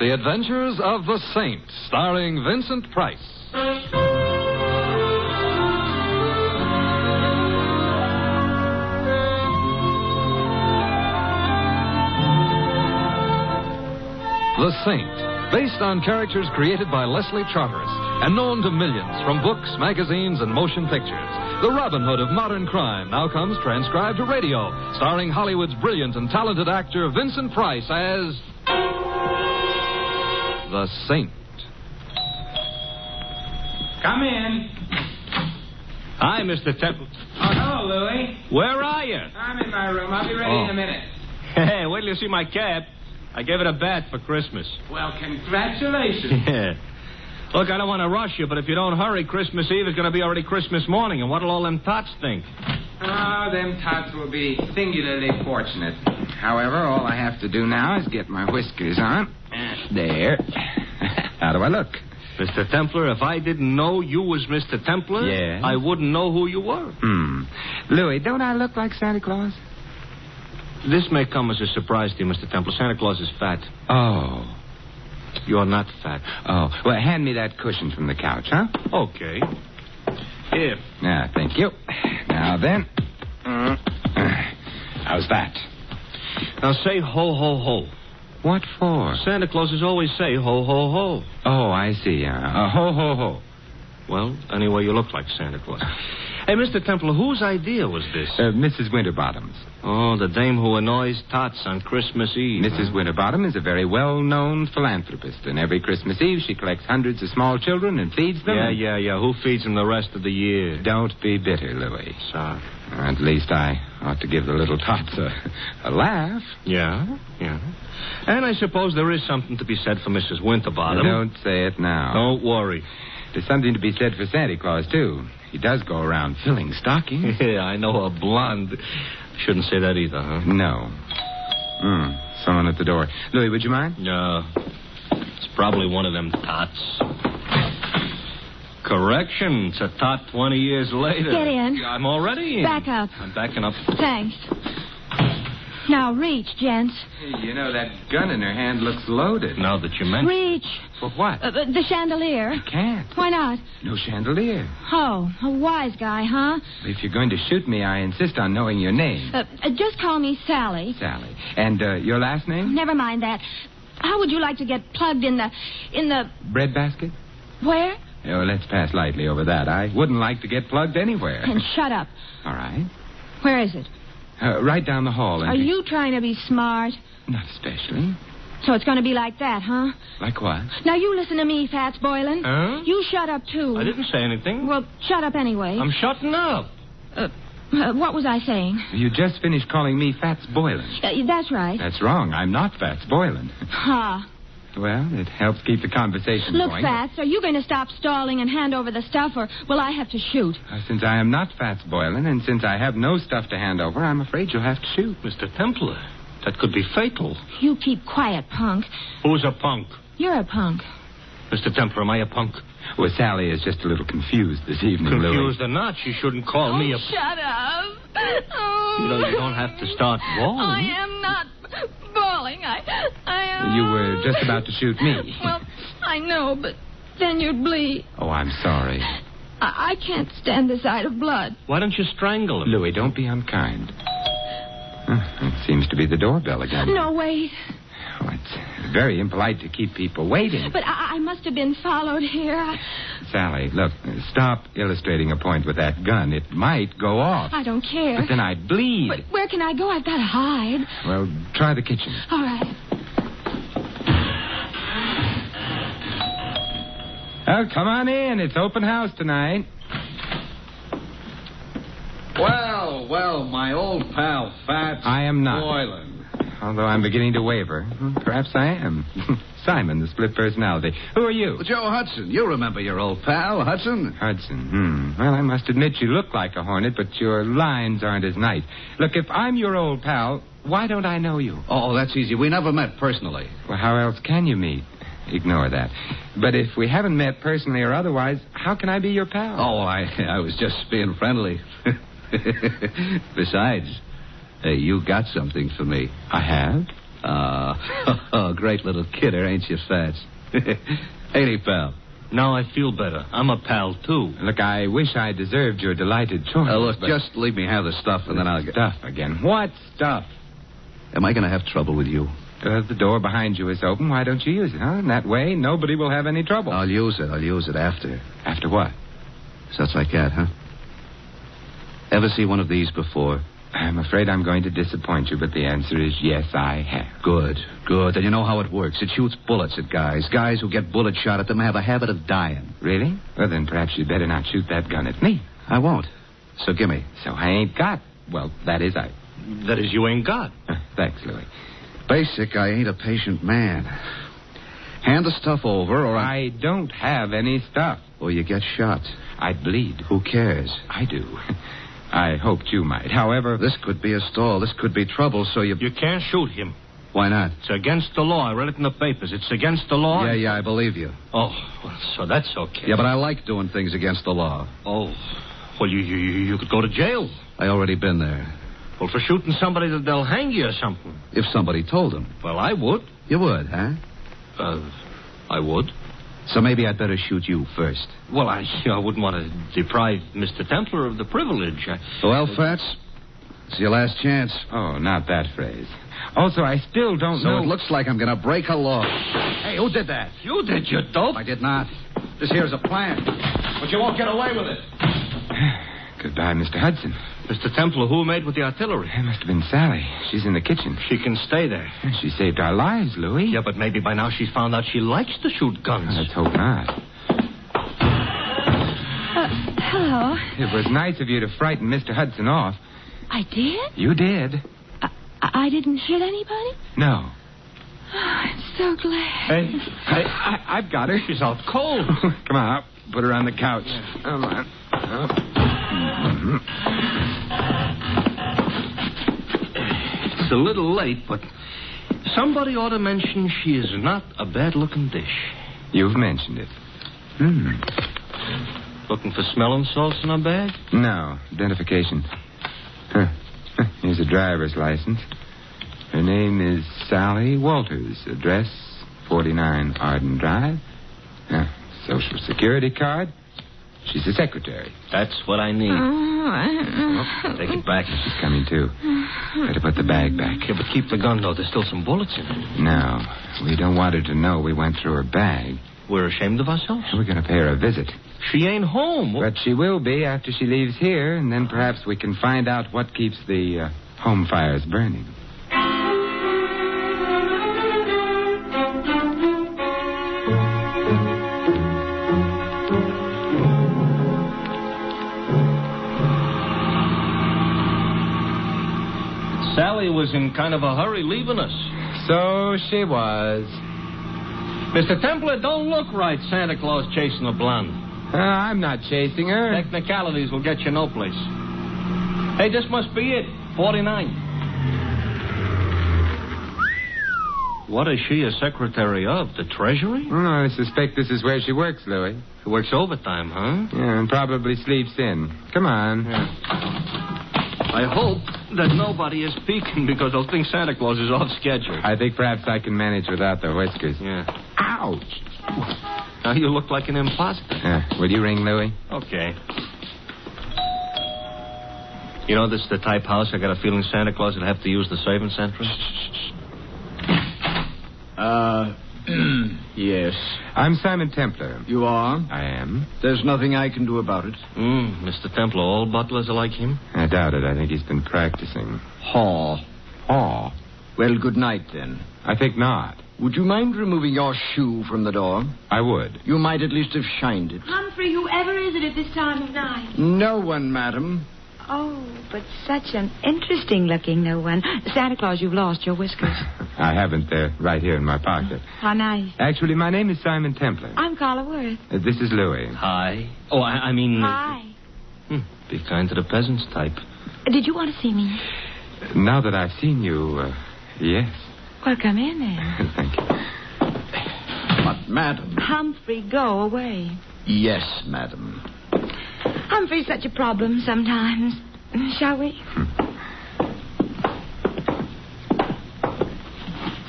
The Adventures of the Saint, starring Vincent Price. The Saint, based on characters created by Leslie Charteris and known to millions from books, magazines, and motion pictures. The Robin Hood of modern crime now comes transcribed to radio, starring Hollywood's brilliant and talented actor Vincent Price as the Saint. Come in. Hi, Mr. Temple. Oh, hello, Louie. Where are you? I'm in my room. I'll be ready in a minute. Hey, wait till you see my cab. I gave it a bath for Christmas. Well, congratulations. Yeah. Look, I don't want to rush you, but if you don't hurry, Christmas Eve is going to be already Christmas morning, and what'll all them tots think? Oh, them tots will be singularly fortunate. However, all I have to do now is get my whiskers on. There. How do I look? Mr. Templar, if I didn't know you was Mr. Templar, Yes? I wouldn't know who you were. Louie, don't I look like Santa Claus? This may come as a surprise to you, Mr. Templar. Santa Claus is fat. Oh. You're not fat. Oh. Well, hand me that cushion from the couch, huh? Okay. Here. Thank you. Now then. How's that? Now say ho, ho, ho. What for? Santa Clauses always say ho, ho, ho. Oh, I see. Ho, ho, ho. Well, anyway, you look like Santa Claus. Hey, Mr. Templar, whose idea was this? Mrs. Winterbottom's. Oh, the dame who annoys tots on Christmas Eve. Mrs. Winterbottom is a very well-known philanthropist, and every Christmas Eve she collects hundreds of small children and feeds them. Yeah. Who feeds them the rest of the year? Don't be bitter, Louie. Sorry. At least I ought to give the little tots a laugh. Yeah. And I suppose there is something to be said for Mrs. Winterbottom. Don't say it now. Don't worry. There's something to be said for Santa Claus, too. He does go around filling stockings. Yeah, I know, a blonde. Shouldn't say that either, huh? No. Someone at the door. Louie, would you mind? No. It's probably one of them tots. Correction. It's a tot 20 years later. Get in. I'm already in. Back up. I'm backing up. Thanks. Now, reach, gents. Hey, you know, that gun in her hand looks loaded. Now that you mention Reach. For what? The chandelier. You can't. Why not? No chandelier. Oh, a wise guy, huh? If you're going to shoot me, I insist on knowing your name. Just call me Sally. Sally. And your last name? Never mind that. How would you like to get plugged in the... Bread basket? Where? Oh, let's pass lightly over that. I wouldn't like to get plugged anywhere. And shut up. All right. Where is it? Right down the hall. Are you trying to be smart? Not especially. So it's going to be like that, huh? Like what? Now, you listen to me, Fats Boylan. Huh? You shut up, too. I didn't say anything. Well, shut up anyway. I'm shutting up. What was I saying? You just finished calling me Fats Boylan. That's right. That's wrong. I'm not Fats Boylan. Ha. Well, it helps keep the conversation Look, going. Fats, are you going to stop stalling and hand over the stuff, or will I have to shoot? Since I am not Fats Boylan, and since I have no stuff to hand over, I'm afraid you'll have to shoot. Mr. Templar, that could be fatal. You keep quiet, punk. Who's a punk? You're a punk. Mr. Templar, am I a punk? Well, Sally is just a little confused this evening, Louie. Confused or not, she shouldn't call me a... Shut up. Oh. You know, you don't have to start bawling. I am not bawling. I am... You were just about to shoot me. Well, I know, but then you'd bleed. Oh, I'm sorry. I can't stand the sight of blood. Why don't you strangle him? Louie, don't be unkind. It seems to be the doorbell again. No, wait. Oh, it's very impolite to keep people waiting. But I must have been followed here. Sally, look, stop illustrating a point with that gun. It might go off. I don't care. But then I'd bleed. But where can I go? I've got to hide. Well, try the kitchen. All right. Oh, come on in. It's open house tonight. Well, my old pal, Fats I am not. Boylan. Although I'm beginning to waver. Perhaps I am. Simon, the split personality. Who are you? Well, Joe Hudson. You remember your old pal, Hudson? Hudson. Well, I must admit you look like a hornet, but your lines aren't as nice. Look, if I'm your old pal, why don't I know you? Oh, that's easy. We never met personally. Well, how else can you meet? Ignore that. But if we haven't met personally or otherwise, how can I be your pal? Oh, I was just being friendly. Besides, you got something for me. I have? Great little kidder, ain't you, Fats? Ain't he, pal? Now I feel better. I'm a pal, too. Look, I wish I deserved your delighted choice. Look, but... just leave me have the stuff, and then I'll get... Stuff again. What stuff? Am I going to have trouble with you? The door behind you is open. Why don't you use it, huh? In that way, nobody will have any trouble. I'll use it after. After what? Such like that, huh? Ever see one of these before? I'm afraid I'm going to disappoint you, but the answer is yes, I have. Good. And you know how it works. It shoots bullets at guys. Guys who get bullet shot at them have a habit of dying. Really? Well, then perhaps you'd better not shoot that gun at me. I won't. So gimme. So I ain't got... Well, that is I... That is, you ain't got. Thanks, Louis. Basic, I ain't a patient man. Hand the stuff over, or I don't have any stuff. Or you get shot. I'd bleed. Who cares? I do. I hoped you might. However... This could be a stall. This could be trouble, so you... You can't shoot him. Why not? It's against the law. I read it in the papers. It's against the law. Yeah, I believe you. Oh, well, so that's okay. Yeah, but I like doing things against the law. Oh, well, you could go to jail. I already been there. Well, for shooting somebody, they'll hang you or something. If somebody told them. Well, I would. You would, huh? I would. So maybe I'd better shoot you first. Well, I wouldn't want to deprive Mr. Templar of the privilege. Well, Fats, it's your last chance. Oh, not that phrase. Also, I still don't know... So it looks like I'm going to break a law. Hey, who did that? You did, you dope. I did not. This here's a plan. But you won't get away with it. Goodbye, Mr. Hudson. Mr. Templar, who made with the artillery? It must have been Sally. She's in the kitchen. She can stay there. She saved our lives, Louis. Yeah, but maybe by now she's found out she likes to shoot guns. Let's hope not. Hello. It was nice of you to frighten Mr. Hudson off. I did? You did. I didn't hit anybody? No. Oh, I'm so glad. Hey, I've got her. She's out cold. Come on, I'll put her on the couch. Come on. It's a little late, but somebody ought to mention she is not a bad-looking dish. You've mentioned it. Looking for smelling salts in her bag? No, identification. Here's a driver's license. Her name is Sally Walters. Address 49 Arden Drive. Social Security card. She's the secretary. That's what I need. Take it back. She's coming, too. Better put the bag back. Yeah, but keep the gun, though. There's still some bullets in it. No, we don't want her to know we went through her bag. We're ashamed of ourselves? We're going to pay her a visit. She ain't home. But she will be after she leaves here, and then perhaps we can find out what keeps the home fires burning. Sally was in kind of a hurry leaving us. So she was. Mr. Templar, don't look right, Santa Claus chasing a blonde. I'm not chasing her. Technicalities will get you no place. Hey, this must be it. 49. What is she a secretary of? The Treasury? I suspect this is where she works, Louis. She works overtime, huh? Yeah, and probably sleeps in. Come on. Yeah. I hope that nobody is peeking because they'll think Santa Claus is off schedule. I think perhaps I can manage without the whiskers. Yeah. Ouch. Now you look like an imposter. Will you ring Louis? Okay. You know, this is the type house I got a feeling Santa Claus would have to use the servants' entrance. Yes. I'm Simon Templar. You are? I am. There's nothing I can do about it. Mr. Templar, all butlers are like him? I doubt it. I think he's been practicing. Haw. Haw? Well, good night, then. I think not. Would you mind removing your shoe from the door? I would. You might at least have shined it. Humphrey, whoever is it at this time of night? No one, madam. Oh, but such an interesting-looking no one. Santa Claus, you've lost your whiskers. I haven't. They're right here in my pocket. How nice. Actually, my name is Simon Templar. I'm Carla Worth. This is Louis. Hi. Oh, I mean... Hi. Be kind to the peasants type. Did you want to see me? Now that I've seen you, yes. Well, come in then. Thank you. But, madam... Humphrey, go away. Yes, madam. Humphrey's such a problem sometimes. Shall we?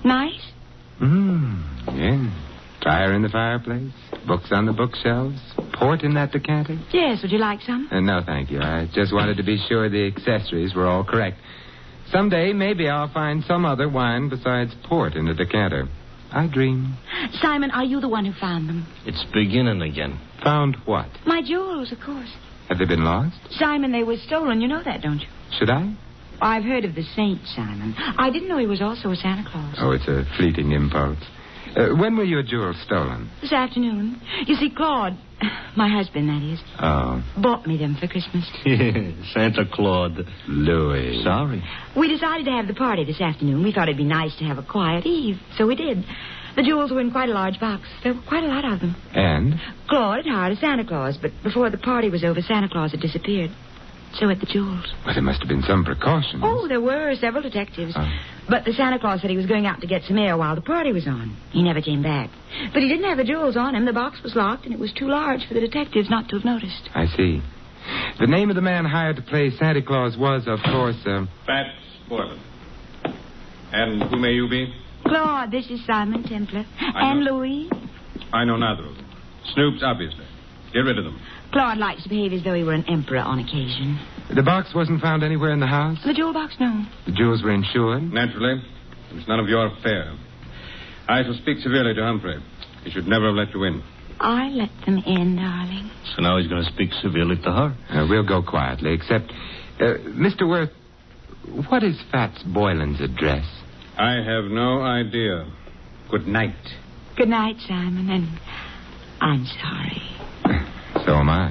Nice? Yeah. Fire in the fireplace, books on the bookshelves, port in that decanter. Yes, would you like some? No, thank you. I just wanted to be sure the accessories were all correct. Someday, maybe I'll find some other wine besides port in the decanter. I dream. Simon, are you the one who found them? It's beginning again. Found what? My jewels, of course. Have they been lost? Simon, they were stolen. You know that, don't you? Should I? I've heard of the saint, Simon. I didn't know he was also a Santa Claus. Oh, it's a fleeting impulse. When were your jewels stolen? This afternoon. You see, Claude, my husband, that is, bought me them for Christmas. Santa Claus. Louis. Sorry. We decided to have the party this afternoon. We thought it'd be nice to have a quiet eve, so we did. The jewels were in quite a large box. There were quite a lot of them. And? Claude had hired a Santa Claus, but before the party was over, Santa Claus had disappeared. So had the jewels. Well, there must have been some precautions. Oh, there were several detectives. But the Santa Claus said he was going out to get some air while the party was on. He never came back. But he didn't have the jewels on him. The box was locked, and it was too large for the detectives not to have noticed. I see. The name of the man hired to play Santa Claus was, of course, Fats Boylan. And who may you be? Claude, this is Simon Templar. And Louis. I know neither of them. Snoops, obviously. Get rid of them. Claude likes to behave as though he were an emperor on occasion. The box wasn't found anywhere in the house? The jewel box, no. The jewels were insured? Naturally. It's none of your affair. I shall speak severely to Humphrey. He should never have let you in. I let them in, darling. So now he's going to speak severely to her. We'll go quietly, except... Mr. Worth, what is Fats Boylan's address? I have no idea. Good night. Good night, Simon, and I'm sorry. So am I.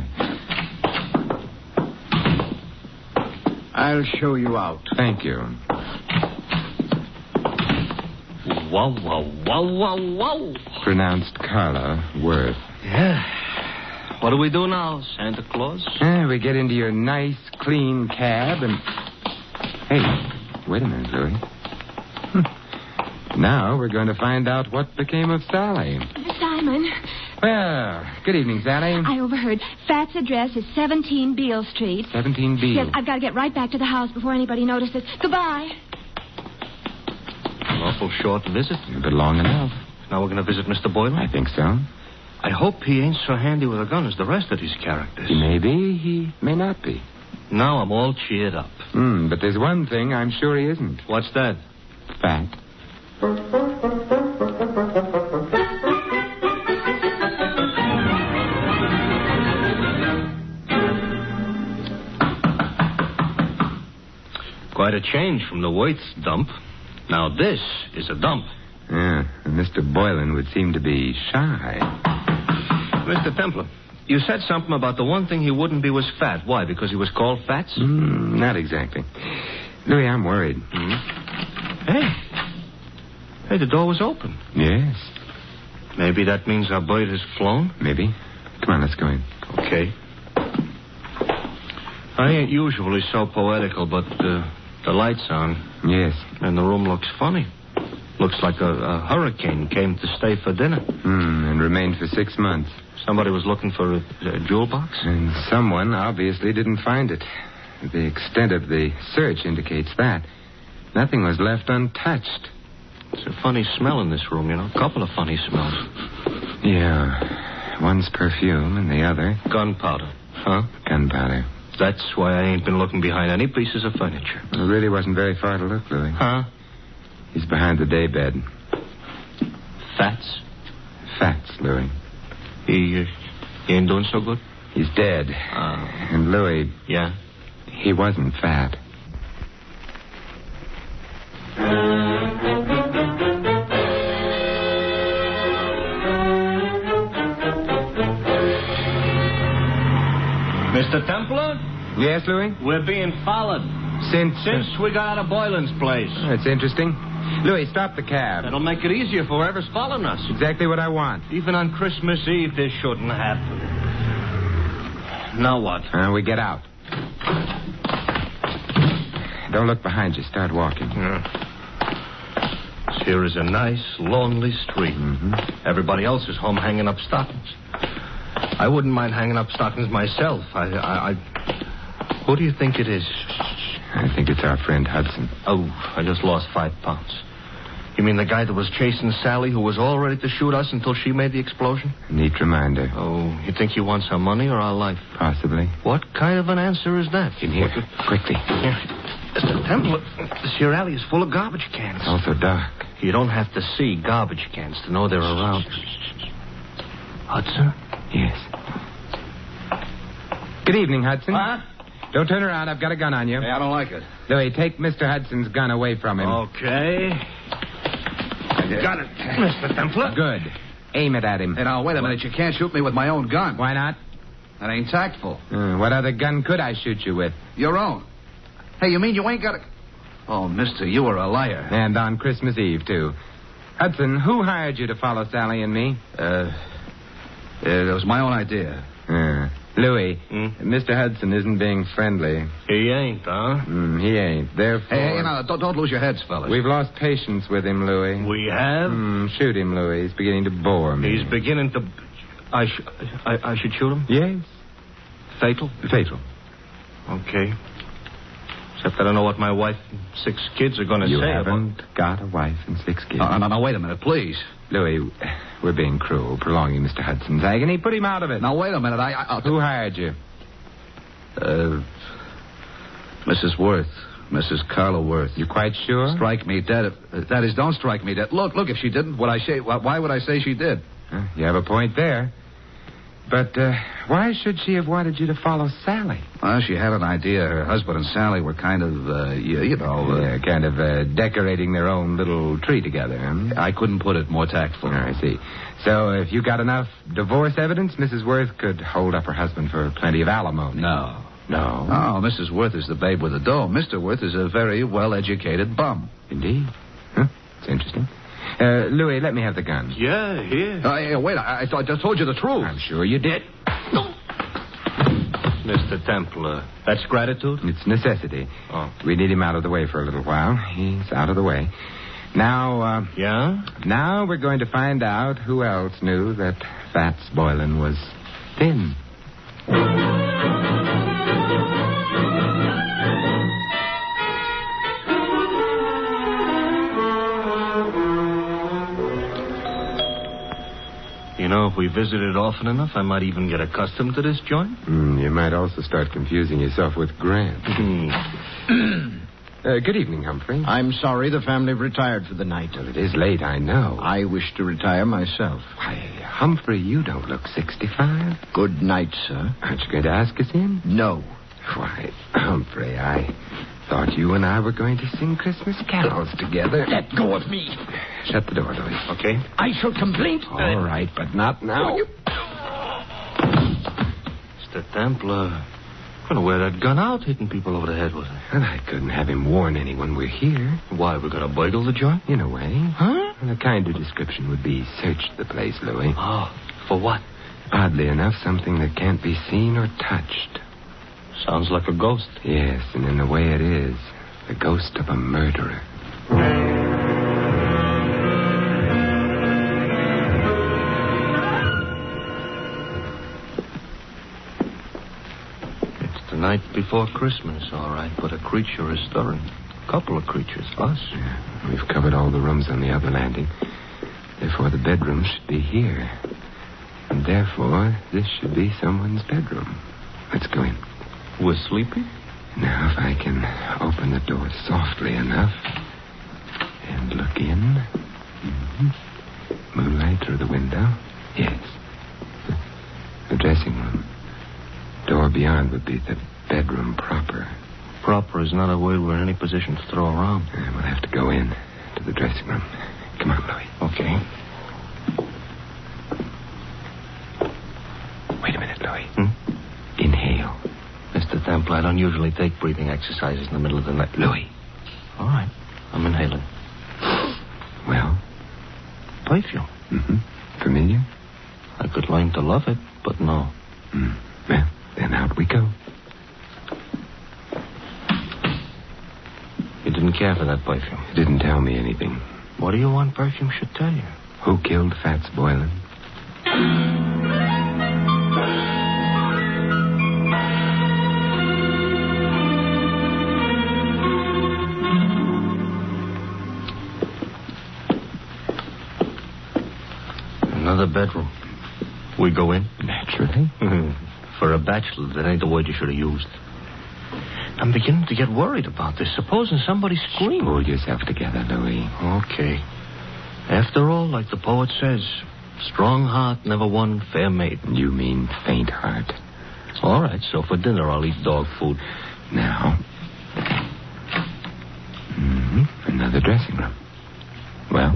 I'll show you out. Thank you. Wow, wow, wow, wow, wow. Pronounced Carla Worth. Yeah. What do we do now, Santa Claus? We get into your nice, clean cab and... Hey, wait a minute, Louis. Now we're going to find out what became of Sally. Simon. Well, good evening, Sally. I overheard. Fat's address is 17 Beale Street. 17 Beale. Yes, I've got to get right back to the house before anybody notices. Goodbye. An awful short visit. But long enough. Now we're going to visit Mr. Boylan? I think so. I hope he ain't so handy with a gun as the rest of these characters. He may be, he may not be. Now I'm all cheered up. But there's one thing I'm sure he isn't. What's that? Fat. Quite a change from the Waits dump. Now this is a dump. Yeah, and Mr. Boylan would seem to be shy. Mr. Templar, you said something about the one thing he wouldn't be was fat. Why, because he was called Fats? Not exactly. Louis, I'm worried. Hey, the door was open. Yes. Maybe that means our bird has flown? Maybe. Come on, let's go in. Okay. I ain't usually so poetical, but the light's on. Yes. And the room looks funny. Looks like a hurricane came to stay for dinner. And remained for 6 months. Somebody was looking for a jewel box? And someone obviously didn't find it. The extent of the search indicates that. Nothing was left untouched. It's a funny smell in this room, you know. A couple of funny smells. Yeah. One's perfume and the other... Gunpowder. Huh? Gunpowder. That's why I ain't been looking behind any pieces of furniture. Well, it really wasn't very far to look, Louis. Huh? He's behind the daybed. Fats? Fats, Louis. He ain't doing so good? He's dead. And Louis... Yeah? He wasn't fat. Mr. Templar? Yes, Louis? We're being followed. Since we got out of Boylan's place. That's interesting. Louis, stop the cab. That'll make it easier for whoever's following us. Exactly what I want. Even on Christmas Eve, this shouldn't happen. Now what? We get out. Don't look behind you. Start walking. Here is a nice, lonely street. Everybody else is home hanging up stockings. I wouldn't mind hanging up stockings myself. Who do you think it is? I think it's our friend Hudson. Oh, I just lost 5 pounds. You mean the guy that was chasing Sally, who was all ready to shoot us until she made the explosion? Neat reminder. Oh, you think he wants our money or our life? Possibly. What kind of an answer is that? In here. Quickly. Here. Mr. Temple, this here alley is full of garbage cans. It's also dark. You don't have to see garbage cans to know they're around. Hudson? Yes. Good evening, Hudson. What? Don't turn around. I've got a gun on you. Hey, I don't like it. Louis, take Mr. Hudson's gun away from him. Okay. I got it. Mr. Templar? Good. Aim it at him. Hey, now, wait a minute. You can't shoot me with my own gun. Why not? That ain't tactful. What other gun could I shoot you with? Your own. Hey, you mean you ain't got a... Oh, mister, you are a liar. And on Christmas Eve, too. Hudson, who hired you to follow Sally and me? It was my own idea. Louis, Mr. Hudson isn't being friendly. He ain't, huh? He ain't. Therefore... Hey, now, don't lose your heads, fellas. We've lost patience with him, Louis. We have? Shoot him, Louis. He's beginning to bore me. He's beginning to... I should shoot him? Yes. Fatal? Fatal. Okay. Except I don't know what my wife and 6 kids are going to say. You haven't got a wife and 6 kids. Now, wait a minute, please. Louis, we're being cruel, prolonging Mr. Hudson's agony. Put him out of it. Now, wait a minute. Who hired you? Mrs. Worth. Mrs. Carla Worth. You quite sure? Strike me dead. That is, don't strike me dead. Look, if she didn't, why would I say she did? You have a point there. But why should she have wanted you to follow Sally? Well, she had an idea. Her husband and Sally were kind of, kind of decorating their own little tree together. I couldn't put it more tactful. I see. So if you got enough divorce evidence, Mrs. Worth could hold up her husband for plenty of alimony. No. No? Oh, Mrs. Worth is the babe with the dough. Mr. Worth is a very well-educated bum. Indeed. Huh? It's interesting. Louis, let me have the gun. Yeah, here. Wait, I just told you the truth. I'm sure you did. Mr. Templar, that's gratitude? It's necessity. Oh. We need him out of the way for a little while. He's out of the way. Now, Yeah? Now we're going to find out who else knew that Fats Boylan was thin. You know, if we visited often enough, I might even get accustomed to this joint. You might also start confusing yourself with Grant. Good evening, Humphrey. I'm sorry the family retired for the night. Well, it is late, I know. I wish to retire myself. Why, Humphrey, you don't look 65. Good night, sir. Aren't you going to ask us in? No. Why, Humphrey, I thought you and I were going to sing Christmas carols together. Let go of me. Shut the door, Louis. Okay. I shall complain. All right, but not now. Mr. Templar, I'm going to wear that gun out hitting people over the head with it. And I couldn't have him warn anyone we're here. Why, we're going to burgle the joint? In a way. Huh? And a kinder description would be search the place, Louis. Oh, for what? Oddly enough, something that can't be seen or touched. Sounds like a ghost. Yes, and in a way it is. The ghost of a murderer. It's the night before Christmas, all right, but a creature is stirring. A couple of creatures, us. Yeah, we've covered all the rooms on the other landing. Therefore, the bedroom should be here. And therefore, this should be someone's bedroom. Let's go in. We're sleepy? Now, if I can open the door softly enough and look in. Moonlight through the window. Yes. The dressing room. Door beyond would be the bedroom proper. Proper is not a word we're in any position to throw around. We'll have to go in to the dressing room. Come on, Louis. Okay. Wait a minute, Louis. Inhale. Mr. Temple, I don't usually take breathing exercises in the middle of the night. Louis. All right. I'm inhaling. Well? Perfume. Familiar? I could learn to love it, but no. Well, then out we go. You didn't care for that perfume. It didn't tell me anything. What do you want perfume should tell you? Who killed Fats Boylan? Another bedroom. We go in? Naturally. For a bachelor, that ain't the word you should have used. I'm beginning to get worried about this. Supposing somebody screamed. Pull yourself together, Louis. Okay. After all, like the poet says, strong heart never won fair maiden. You mean faint heart. All right, so for dinner I'll eat dog food. Now. Another dressing room. Well?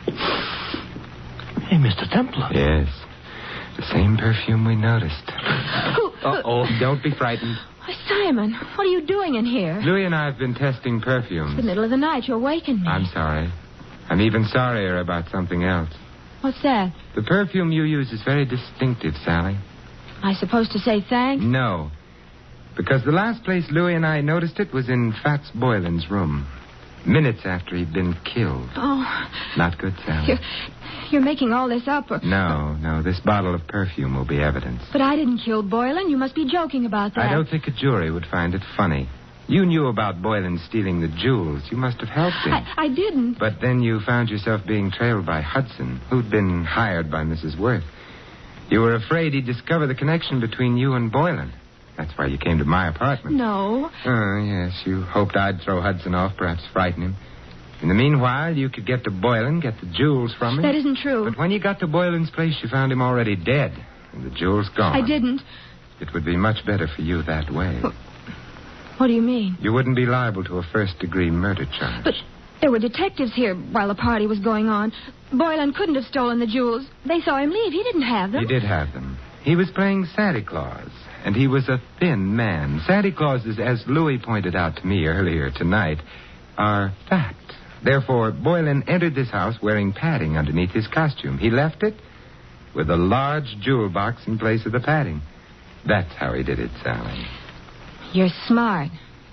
Hey, Mr. Templar. Yes. The same perfume we noticed. Uh-oh. Don't be frightened. Why, Simon, what are you doing in here? Louis and I have been testing It's perfumes. the middle of the night. You awakened me. I'm sorry. I'm even sorrier about something else. What's that? The perfume you use is very distinctive, Sally. I supposed to say thanks? No. Because the last place Louis and I noticed it was in Fats Boylan's room. Minutes after he'd been killed. Oh. Not good, Sally. You're making all this up. No. This bottle of perfume will be evidence. But I didn't kill Boylan. You must be joking about that. I don't think a jury would find it funny. You knew about Boylan stealing the jewels. You must have helped him. I didn't. But then you found yourself being trailed by Hudson, who'd been hired by Mrs. Worth. You were afraid he'd discover the connection between you and Boylan. That's why you came to my apartment. No. Oh, yes. You hoped I'd throw Hudson off, perhaps frighten him. In the meanwhile, you could get to Boylan, get the jewels from him. That isn't true. But when you got to Boylan's place, you found him already dead, and the jewels gone. I didn't. It would be much better for you that way. What do you mean? You wouldn't be liable to a first-degree murder charge. But there were detectives here while the party was going on. Boylan couldn't have stolen the jewels. They saw him leave. He didn't have them. He did have them. He was playing Santa Claus, and he was a thin man. Santa Clauses, as Louis pointed out to me earlier tonight, are fat. Therefore, Boylan entered this house wearing padding underneath his costume. He left it with a large jewel box in place of the padding. That's how he did it, Sally. You're smart.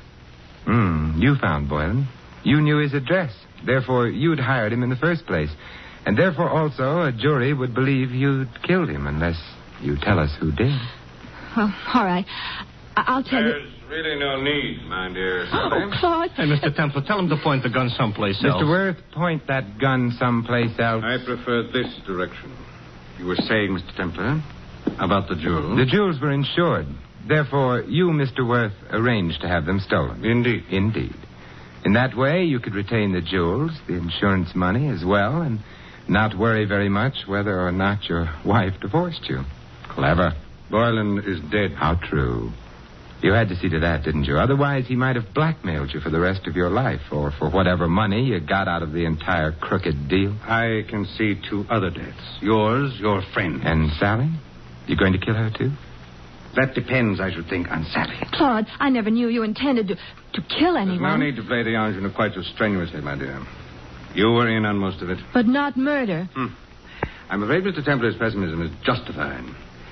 You found Boylan. You knew his address. Therefore, you'd hired him in the first place. And therefore, also, a jury would believe you'd killed him unless you tell us who did. Well, all right. I'll tell you. There's really no need, my dear Sally. Oh, Claude. Hey, Mr. Templar, tell him to point the gun someplace else. Mr. Worth, point that gun someplace else. I prefer this direction. You were saying, Mr. Templar, about the jewels? The jewels were insured. Therefore, you, Mr. Worth, arranged to have them stolen. Indeed. Indeed. In that way, you could retain the jewels, the insurance money as well, and not worry very much whether or not your wife divorced you. Clever. Boylan is dead. How true. You had to see to that, didn't you? Otherwise, he might have blackmailed you for the rest of your life, or for whatever money you got out of the entire crooked deal. I can see two other deaths. Yours, your friend. And Sally? You going to kill her, too? That depends, I should think, on Sally. Claude, I never knew you intended to kill There's no anyone. need to play the ingenue quite so strenuously, my dear. You were in on most of it. But not murder. I'm afraid Mr. Templar's pessimism is justified.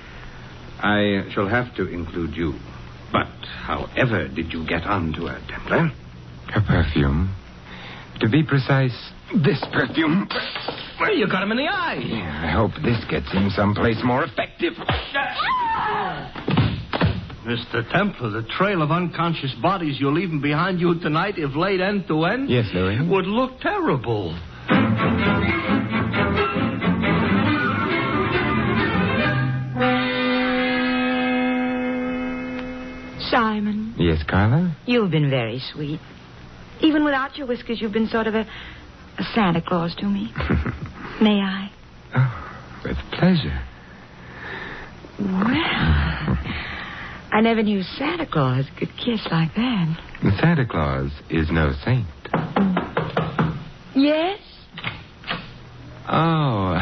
I shall have to include you. But however did you get onto her, Templar? Her perfume. To be precise, this perfume. Well, you got him in the eye. Yeah, I hope this gets him someplace more effective. Mr. Templar, the trail of unconscious bodies you're leaving behind you tonight, if laid end to end, Yes, Louis? would look terrible. Simon, Yes, Carla? you've been very sweet. Even without your whiskers, you've been sort of a Santa Claus to me. May I? Oh, with pleasure. Well, I never knew Santa Claus could kiss like that. Santa Claus is no saint. Yes? Oh.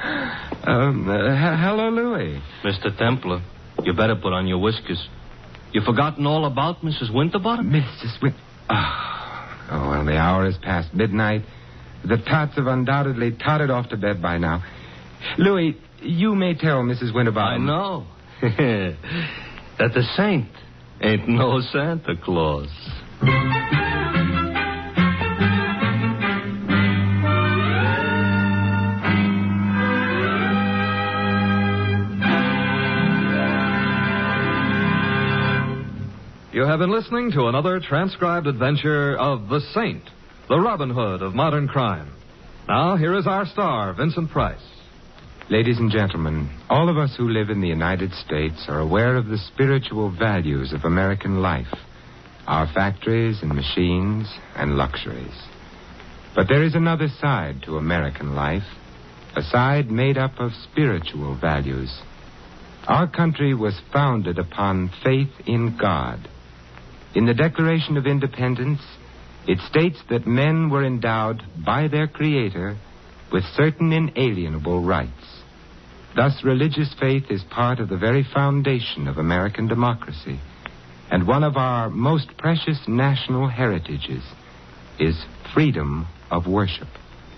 Hello, Louis. Mr. Templar, you better put on your whiskers. You forgotten all about Mrs. Winterbottom? Mrs. Oh, well, the hour is past midnight. The tots have undoubtedly tottered off to bed by now. Louis, you may tell Mrs. Winterbottom. I know. That the saint ain't no Santa Claus. You have been listening to another transcribed adventure of The Saint, the Robin Hood of modern crime. Now, here is our star, Vincent Price. Ladies and gentlemen, all of us who live in the United States are aware of the spiritual values of American life, our factories and machines and luxuries. But there is another side to American life, a side made up of spiritual values. Our country was founded upon faith in God. In the Declaration of Independence, it states that men were endowed by their Creator with certain inalienable rights. Thus, religious faith is part of the very foundation of American democracy, and one of our most precious national heritages is freedom of worship.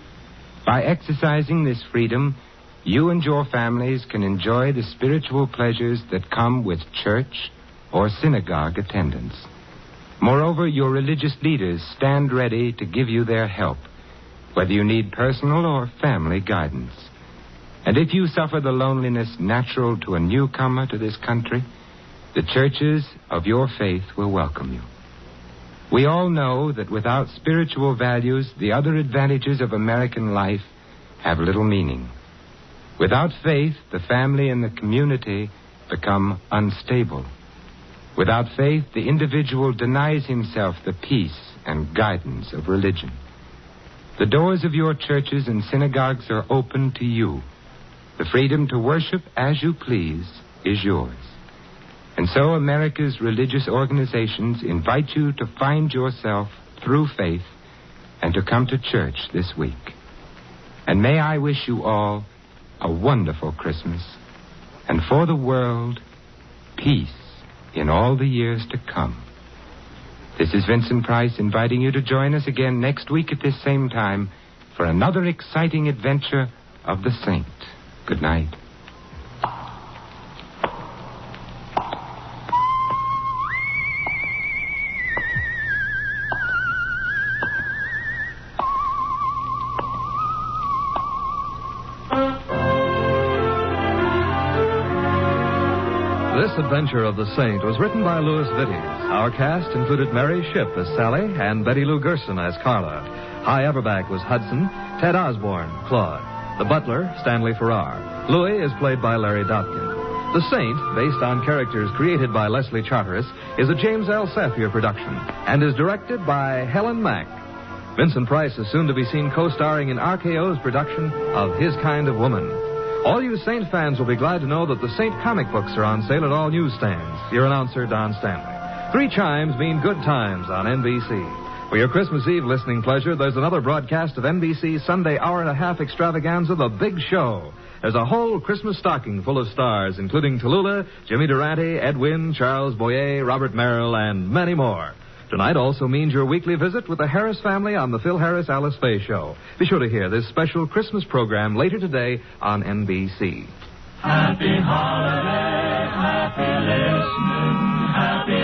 By exercising this freedom, you and your families can enjoy the spiritual pleasures that come with church or synagogue attendance. Moreover, your religious leaders stand ready to give you their help, whether you need personal or family guidance. And if you suffer the loneliness natural to a newcomer to this country, the churches of your faith will welcome you. We all know that without spiritual values, the other advantages of American life have little meaning. Without faith, the family and the community become unstable. Without faith, the individual denies himself the peace and guidance of religion. The doors of your churches and synagogues are open to you. The freedom to worship as you please is yours. And so America's religious organizations invite you to find yourself through faith and to come to church this week. And may I wish you all a wonderful Christmas, and for the world, peace in all the years to come. This is Vincent Price inviting you to join us again next week at this same time for another exciting adventure of the Saint. Good night. This adventure of the Saint was written by Louis Vittes. Our cast included Mary Shipp as Sally and Betty Lou Gerson as Carla. Hy Averback was Hudson, Ted Osborne, Claude. The butler, Stanley Farrar. Louis is played by Larry Dopkin. The Saint, based on characters created by Leslie Charteris, is a James L. Safier production and is directed by Helen Mack. Vincent Price is soon to be seen co-starring in RKO's production of His Kind of Woman. All you Saint fans will be glad to know that the Saint comic books are on sale at all newsstands. Your announcer, Don Stanley. 3 chimes mean good times on NBC. For your Christmas Eve listening pleasure, there's another broadcast of NBC's Sunday hour-and-a-half extravaganza, The Big Show. There's a whole Christmas stocking full of stars, including Tallulah, Jimmy Durante, Ed Wynn, Charles Boyer, Robert Merrill, and many more. Tonight also means your weekly visit with the Harris family on the Phil Harris Alice Faye Show. Be sure to hear this special Christmas program later today on NBC. Happy holiday, happy listening, happy